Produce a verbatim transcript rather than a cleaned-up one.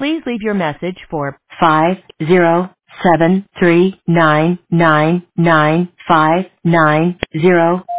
Please leave your message for five zero seven three nine nine nine five nine zero.